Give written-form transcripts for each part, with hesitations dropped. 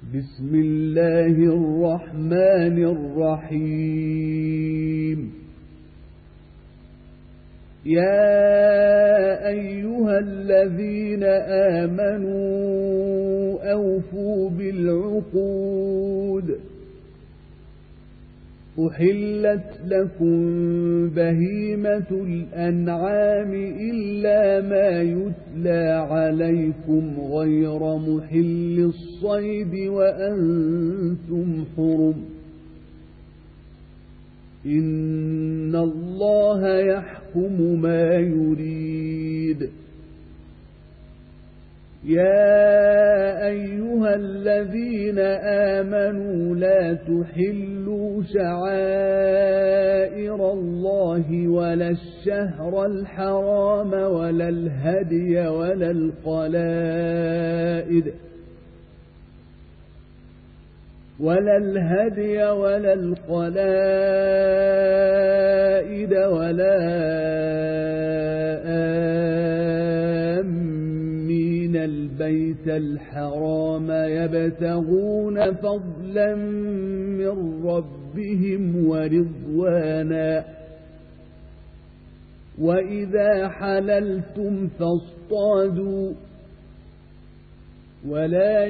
بسم الله الرحمن الرحيم. يا أيها الذين آمنوا أوفوا بالعقود. أحلت لكم بهيمة الأنعام إلا ما يتلى عليكم غير محل الصيد وأنتم حرم. إن الله يحكم ما يريد. يا أيها الذين آمنوا لا تحلوا شعائر الله ولا الشهر الحرام ولا الهدي ولا القلائد ولا آمين البيت الحرام يبتغون فضلا من ربهم ورضوانا. وإذا حللتم فاصطادوا ولا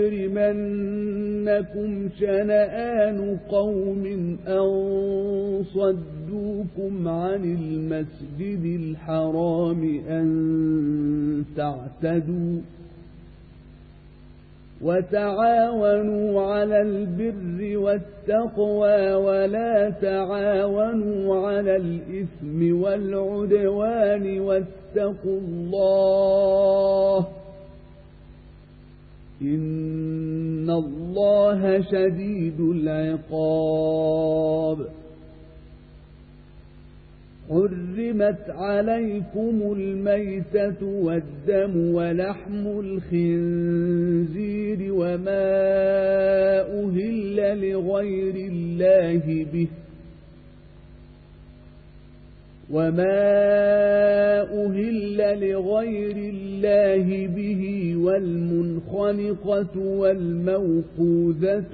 يجرمنكم شنآن قوم أن صدوكم عن المسجد الحرام أن تعتدوا. وتعاونوا على البر والتقوى ولا تعاونوا على الإثم والعدوان واتقوا الله إن الله شديد العقاب. حرمت عليكم الميتة والدم ولحم الخنزير وما أهل لغير الله به والمنخنقة والموقوذة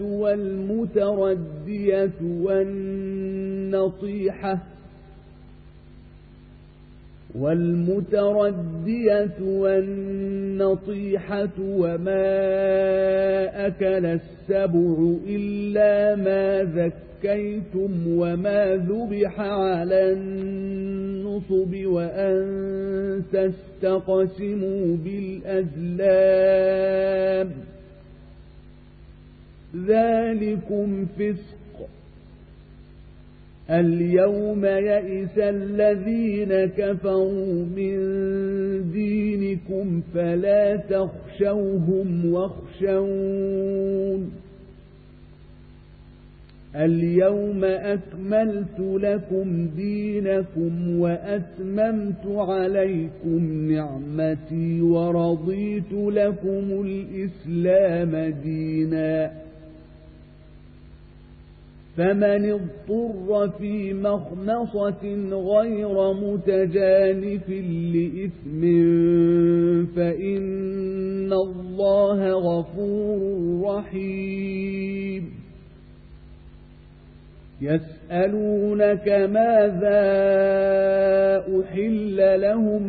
والمتردية والنطيحة وما أكل السبع إلا ما ذكيتم وما ذبح على النصب وأن تستقسموا بالأزلام ذلكم فسق. اليوم يئس الذين كفروا من دينكم فلا تخشوهم واخشون. اليوم أكملت لكم دينكم وأتممت عليكم نعمتي ورضيت لكم الإسلام دينا. فمن اضطر في مخمصة غير متجانف لإثم فإن الله غفور رحيم. يسألونك ماذا أحل لهم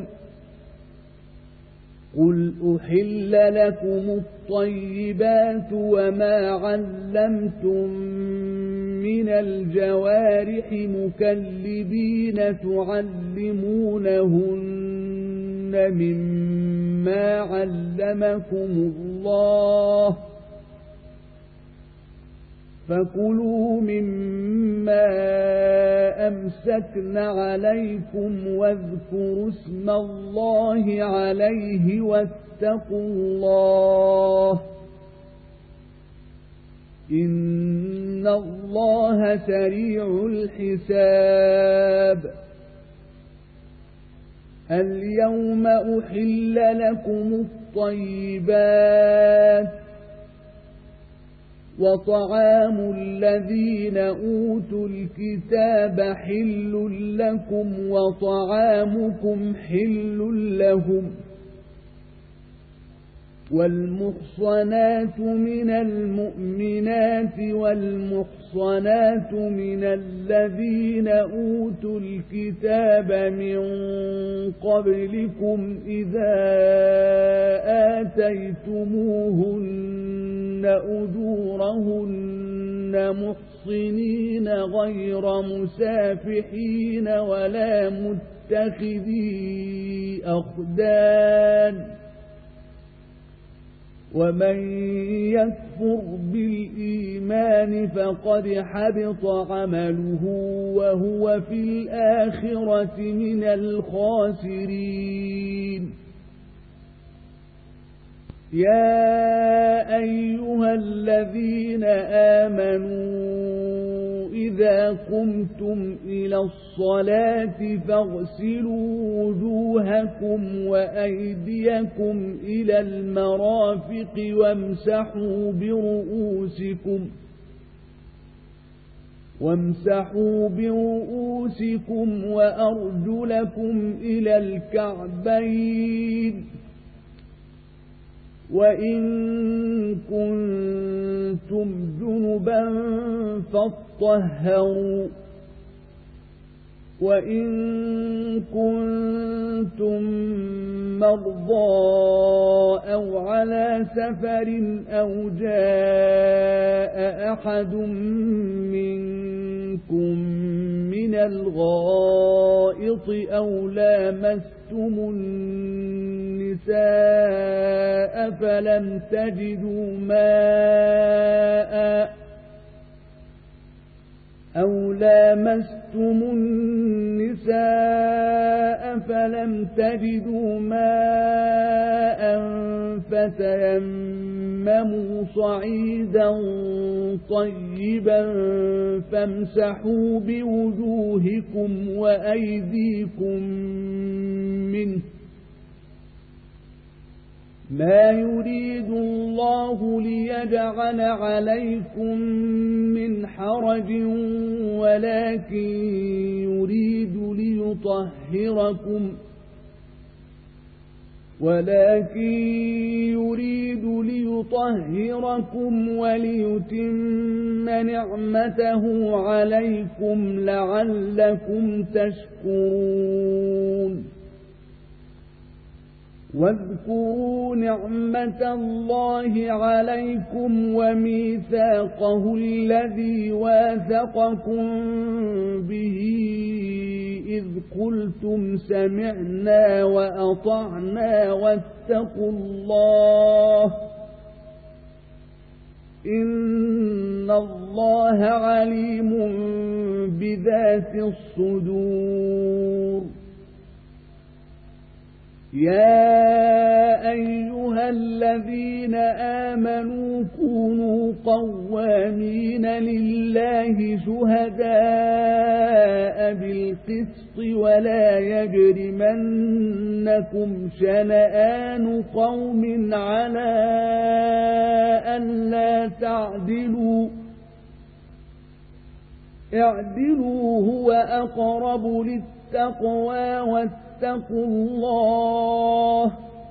قل أحل لكم الطيبات وما علمتم من الجوارح مكلبين تعلمونهن مما علمكم الله فكلوا مما أمسكن عليكم واذكروا اسم الله عليه واتقوا الله إن الله سريع الحساب. اليوم أحل لكم الطيبات وطعام الذين أوتوا الكتاب حل لكم وطعامكم حل لهم والمحصنات من المؤمنات والمحصنات من الذين أوتوا الكتاب من قبلكم إذا آتيتموهن أجورهن محصنين غير مسافحين ولا متخذي أخدان ومن يكفر بالإيمان فقد حبط عمله وهو في الآخرة من الخاسرين يا أيها الذين آمنوا إذا قمتم إلى الصلاة فاغسلوا وجوهكم وأيديكم إلى المرافق وامسحوا برؤوسكم وأرجلكم إلى الكعبين وإن كنتم جنبا فاطهروا وإن كنتم مرضى أو على سفر أو جاء أحد منكم من الغائط أو لامستم النساء فلم تجدوا ماء فتيمموا صعيدا طيبا فامسحوا بوجوهكم وأيديكم منه ما يريد الله ليجعل عليكم من حرج ولكن يريد ليطهركم وليتم نعمته عليكم لعلكم تشكرون واذكروا نعمة الله عليكم وميثاقه الذي واثقكم به إذ قلتم سمعنا وأطعنا واتقوا الله إن الله عليم بذات الصدور يا أيها الذين آمنوا كونوا قوامين لله شهداء بالقسط ولا يجرمنكم شنآن قوم على ألا تعدلوا اعدلوا هو أقرب للتقوى واتقوا الله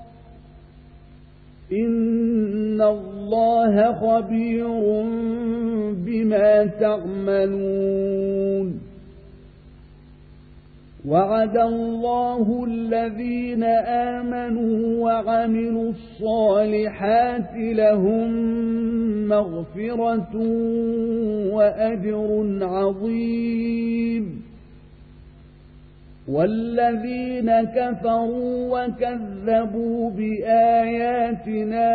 إن الله خبير بما تعملون وعد الله الذين آمنوا وعملوا الصالحات لهم مغفرة وأجر عظيم والذين كفروا وكذبوا بآياتنا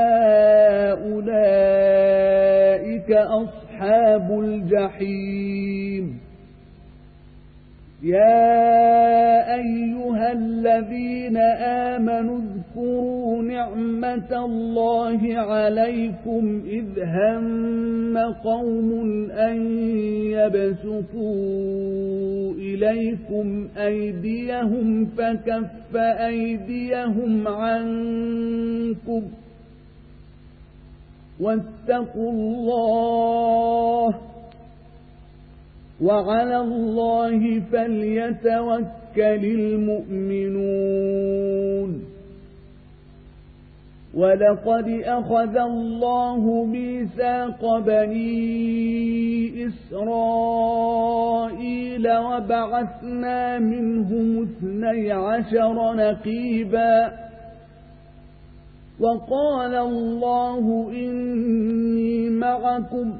أولئك أصحاب الجحيم يا أيها الذين آمنوا اذكروا نعمة الله عليكم إذ هم قوم أن يبسطوا إليكم أيديهم فكف أيديهم عنكم واتقوا الله وعلى الله فليتوكل المؤمنون ولقد أخذ الله ميثاق بني إسرائيل وبعثنا منهم 12 نقيبا وقال الله إني معكم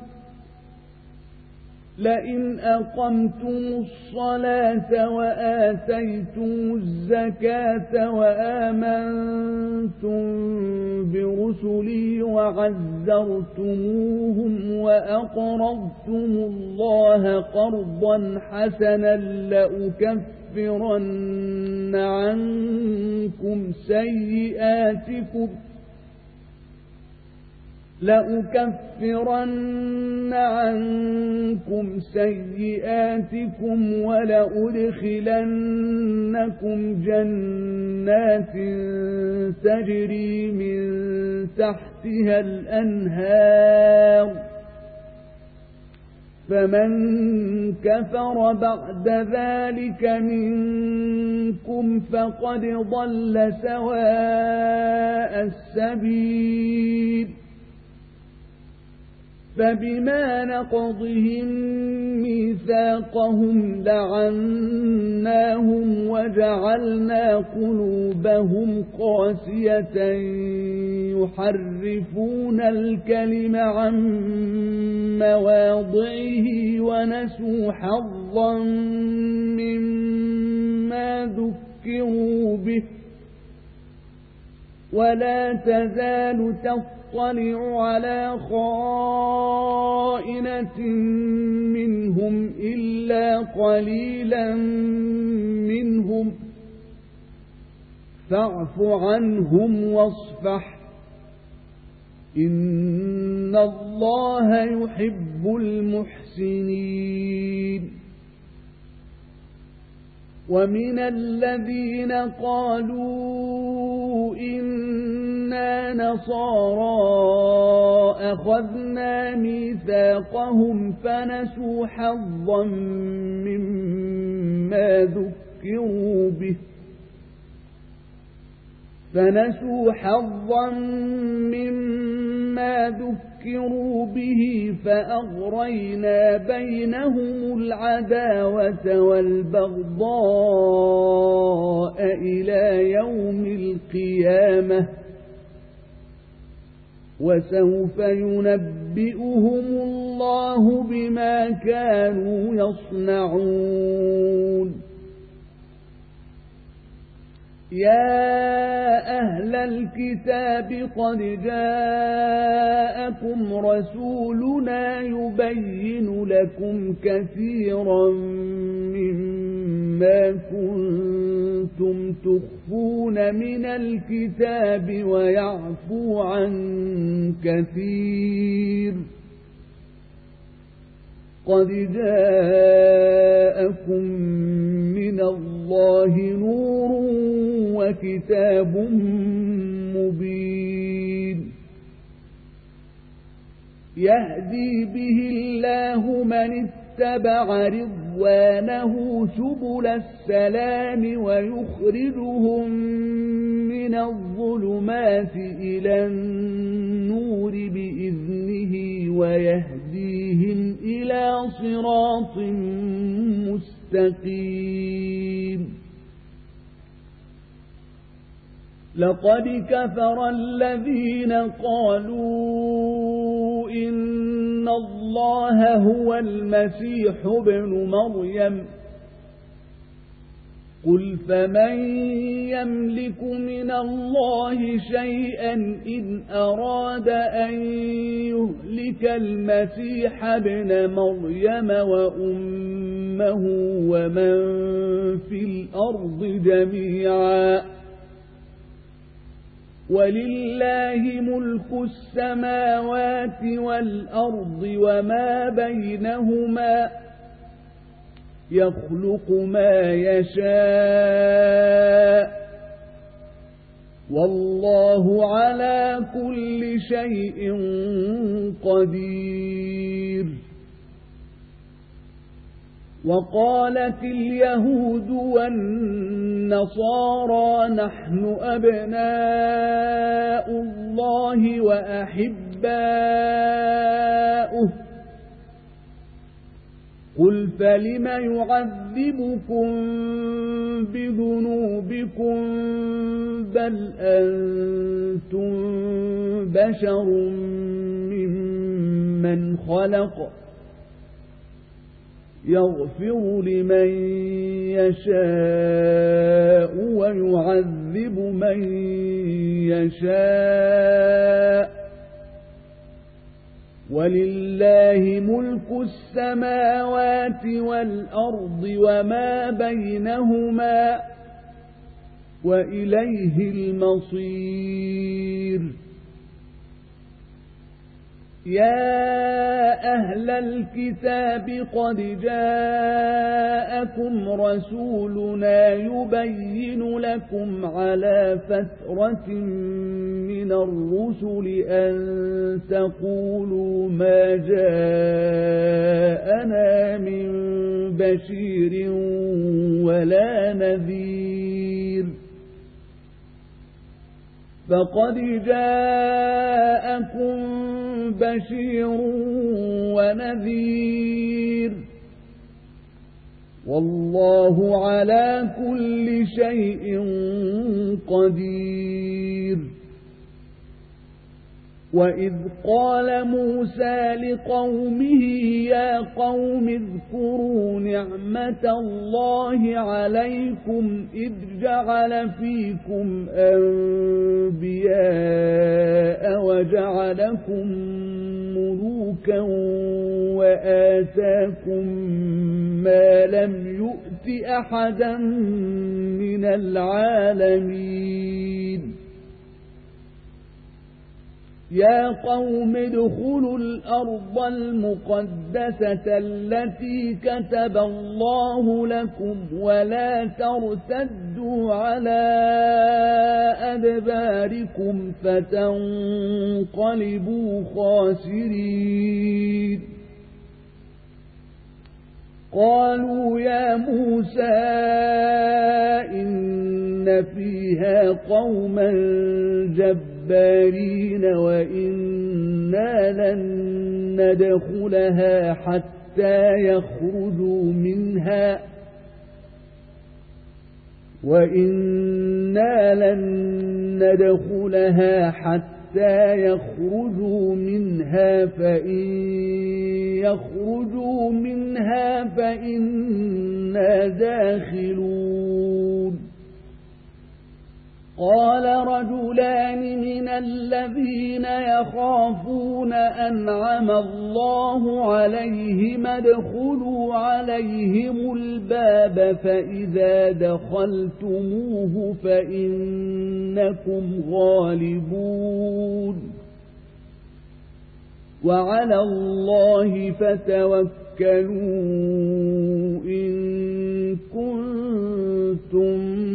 لئن أقمتم الصلاة وآتيتم الزكاة وآمنتم برسلي وعزرتموهم وأقرضتم الله قرضا حسنا لأكفرن عنكم سيئاتكم ولأدخلنكم جنات تجري من تحتها الأنهار فمن كفر بعد ذلك منكم فقد ضل سواء السبيل فبما نقضهم ميثاقهم لعناهم وجعلنا قلوبهم قاسية يحرفون الكلم عن مواضعه ونسوا حظا مما ذكروا به ولا تزال تطلع على خائنة منهم إلا قليلا منهم فاعف عنهم واصفح إن الله يحب المحسنين ومن الذين قالوا إنا نصارى أخذنا ميثاقهم فنسوا حظا مما ذكروا به فأغرينا بينهم العداوة والبغضاء إلى يوم القيامة وسوف ينبئهم الله بما كانوا يصنعون يا أهل الكتاب قد جاءكم رسولنا يبين لكم كثيرا مما كنتم تخفون من الكتاب ويعفو عن كثير قد جاءكم من الله نور وكتاب مبين يهدي به الله من اتبع رضوانه سبل السلام ويخرجهم من الظلمات إلى النور بإذنه ويهديهم إلى صراط مستقيم لقد كفر الذين قالوا إن الله هو المسيح ابن مريم قل فمن يملك من الله شيئا إن أراد أن يهلك المسيح ابن مريم وأمه ومن في الأرض جميعا ولله ملك السماوات والأرض وما بينهما يخلق ما يشاء والله على كل شيء قدير وقالت اليهود والنصارى نحن أبناء الله وأحباؤه قل فلم يعذبكم بذنوبكم بل أنتم بشر ممن خلق يغفر لمن يشاء ويعذب من يشاء ولله ملك السماوات والأرض وما بينهما وإليه المصير يا أهل الكتاب قد جاءكم رسولنا يبين لكم على فترة من الرسل أن تقولوا ما جاءنا من بشير ولا نذير فقد جاءكم بشير ونذير والله على كل شيء قدير وإذ قال موسى لقومه يا قوم اذكروا نعمة الله عليكم إذ جعل فيكم أنبياء وجعلكم ملوكا وآتاكم ما لم يؤت أحدا من العالمين يا قوم ادخلوا الأرض المقدسة التي كتب الله لكم ولا ترتدوا على أدباركم فتنقلبوا خاسرين قالوا يا موسى إن فيها قوما جبارين وإنا لن ندخلها حتى يخرجوا منها فإن يخرجوا منها فإنا داخلون قال رجلان من الذين يخافون أنعم الله عليهم ادخلوا عليهم الباب فإذا دخلتموه فإنكم غالبون وعلى الله فتوكلوا إن كنتم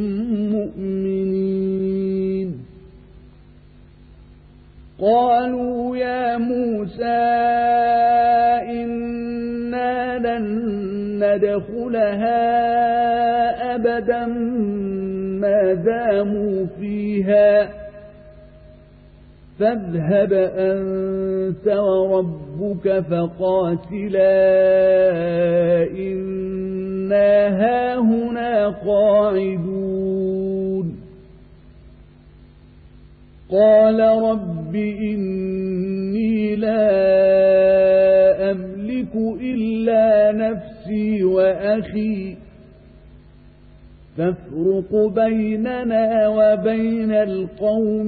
مؤمنين قالوا يا موسى إنا لن ندخلها أبدا ما داموا فيها فاذهب أنت وربك فقاتلا إنا هاهنا قاعدون قال رب إني لا أملك إلا نفسي وأخي فافرق بيننا وبين القوم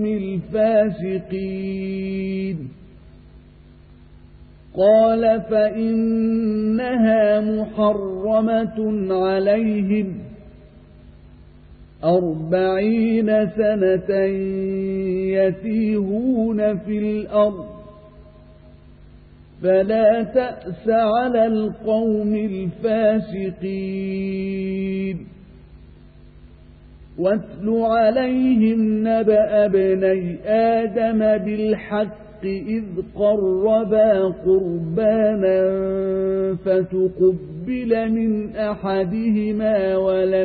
الفاسقين قال فإنها محرمة عليهم 40 سنة يتيهون في الأرض فلا تأس على القوم الفاسقين واتل عليهم نبأ ابني آدم بالحق إذ قربا قربانا فتقبل من أحدهما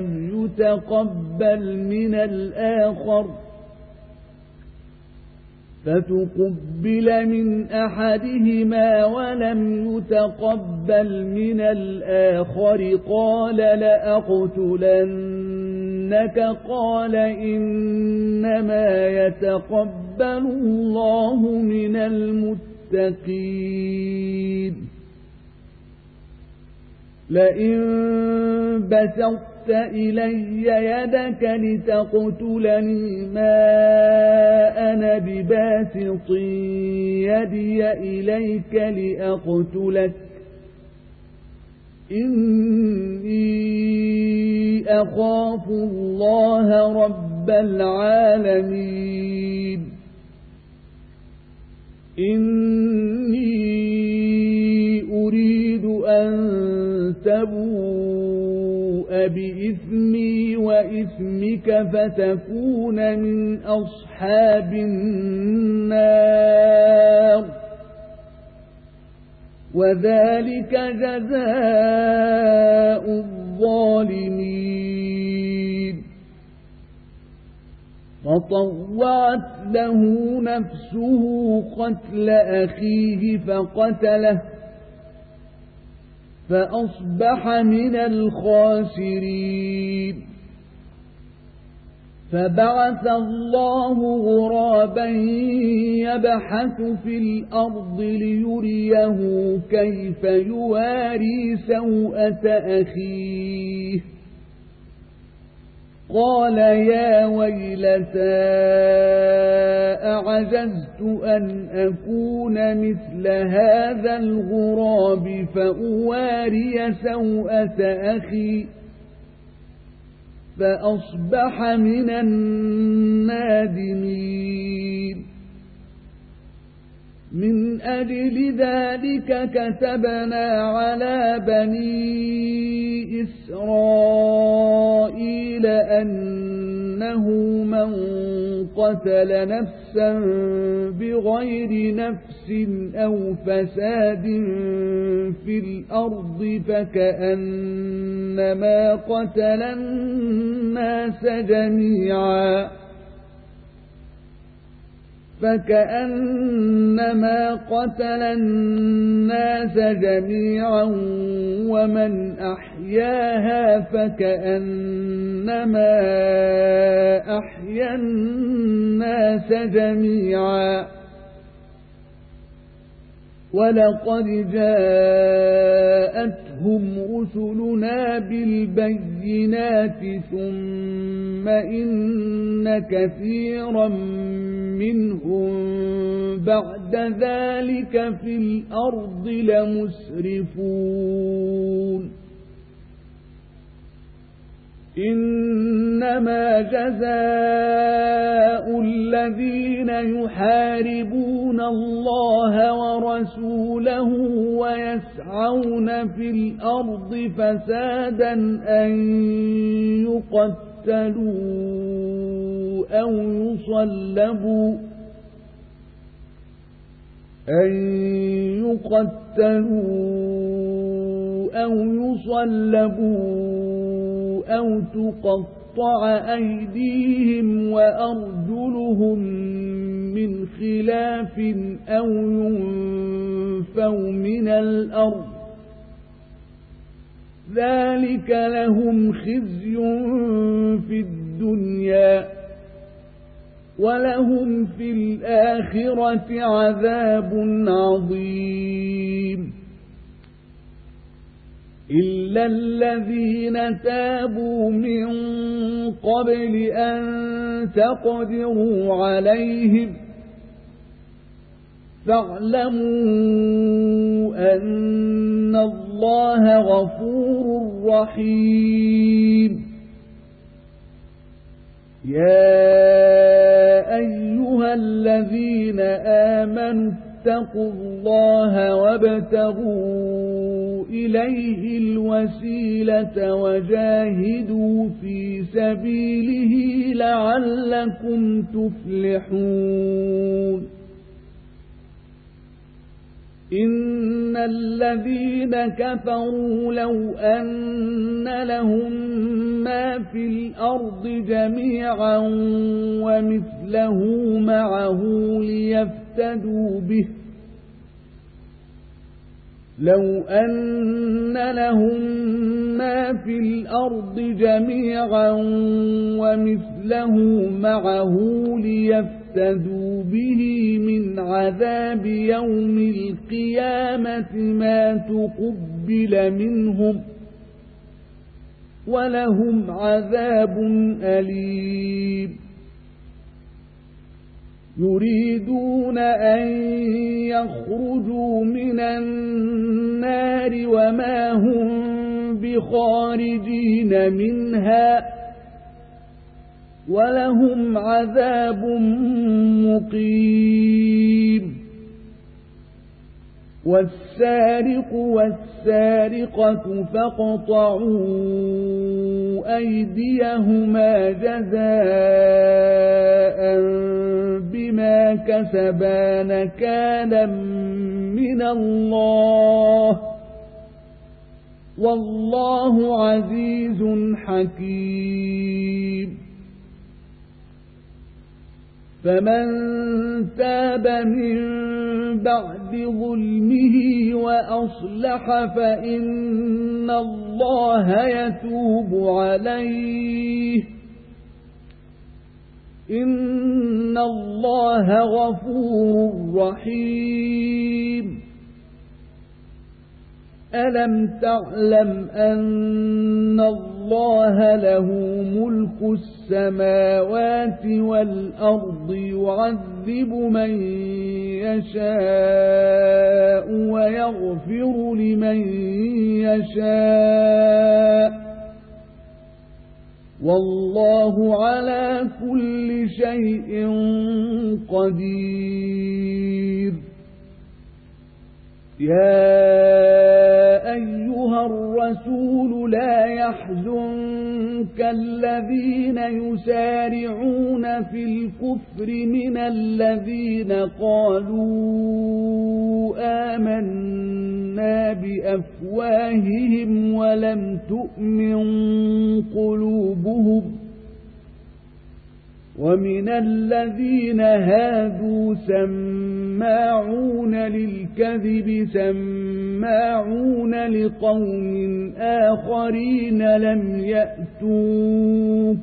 ولم يتقبل من الآخر قال لأقتلنك قال إنما يتقبل الله من المتقين لئن بسطت إلي يدك لتقتلني ما أنا بباسط يدي إليك لأقتلك إني أخاف الله رب العالمين إني أريد أن تبوء بإثمي وإثمك فتكون من أصحاب النار وذلك جزاء الظالمين فطوعت له نفسه قتل أخيه فقتله فأصبح من الخاسرين فبعث الله غرابا يبحث في الأرض ليريه كيف يواري سوءة أخيه قال يا ويلتى أعجزت أن أكون مثل هذا الغراب فأواري سوءة أخي فأصبح من النادمين من أجل ذلك كتبنا على بني إسرائيل أنه من قتل نفسا بغير نفس أو فساد في الأرض فكأنما قتل الناس جميعا ومن أحياها فكأنما أحيا الناس جميعا ولقد جاءتهم رسلنا بالبينات ثم إن كثيرا منهم بعد ذلك في الأرض لمسرفون إنما جزاء الذين يحاربون الله ورسوله ويسعون في الأرض فسادا أن يقتلوا أو يصلبوا أو تقطع أيديهم وأرجلهم من خلاف أو ينفوا من الأرض ذلك لهم خزي في الدنيا ولهم في الآخرة عذاب عظيم إلا الذين تابوا من قبل أن تقدروا عليهم فاعلموا أن الله غفور رحيم يا أيها الذين آمنوا اتقوا الله وابتغوا إليه الوسيلة وجاهدوا في سبيله لعلكم تفلحون إن الذين كفروا لو أن لهم ما في الأرض جميعا ومثله معه ليفتدوا به لو أن لهم ما في الأرض جميعا ومثله معه ليفتدوا به من عذاب يوم القيامة ما تقبل منهم ولهم عذاب أليم يريدون أن يخرجوا من النار وما هم بخارجين منها ولهم عذاب مقيم والسارق والسارقة فاقطعوا أيديهما جزاء بما كسبا نكالا من الله والله عزيز حكيم فمن تاب من بعد ظلمه وأصلح فإن الله يتوب عليه إن الله غفور رحيم ألم تعلم أن الله له ملك السماوات والأرض يعذب من يشاء ويغفر لمن يشاء والله على كل شيء قدير يا أيها الرسول لا يحزنك الذين يسارعون في الكفر من الذين قالوا آمنا بأفواههم ولم تؤمن قلوبهم ومن الذين هادوا سماعون للكذب سماعون لقوم آخرين لم يأتوك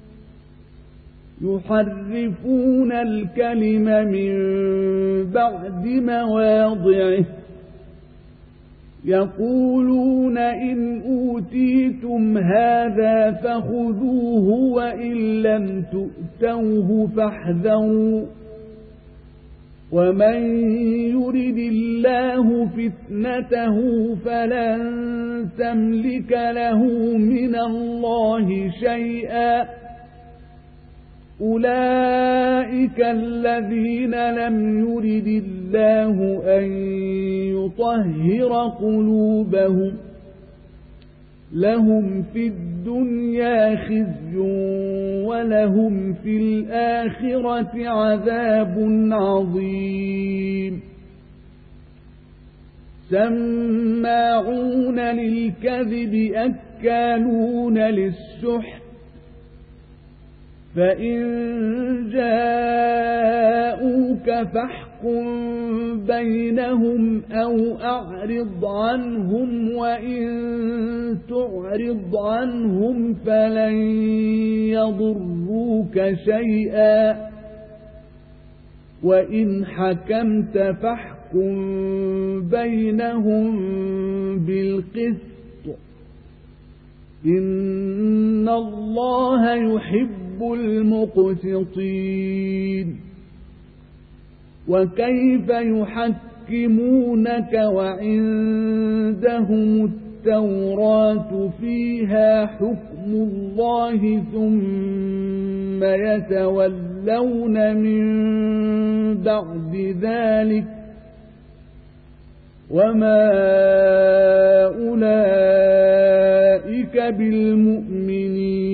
يحرفون الكلم من بعد مواضعه يقولون إن أوتيتم هذا فخذوه وإن لم تؤتوه فاحذروا ومن يرد الله فتنته فلن تملك له من الله شيئا أولئك الذين لم يرد الله أن يطهر قلوبهم لهم في الدنيا خزي ولهم في الآخرة عذاب عظيم سماعون للكذب أكالون للسحت فإن جاءوك فاحكم بينهم أو أعرض عنهم وإن تعرض عنهم فلن يضروك شيئا وإن حكمت فاحكم بينهم بالقسط إن الله يحب المقسطين وكيف يحكمونك وعندهم التوراة فيها حكم الله ثم يتولون من بعد ذلك وما أولئك بالمؤمنين